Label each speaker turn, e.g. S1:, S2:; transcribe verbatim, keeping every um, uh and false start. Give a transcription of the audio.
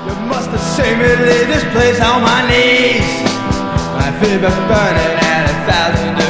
S1: You must have seen me leave this place on my knees. My feet were burning at a thousand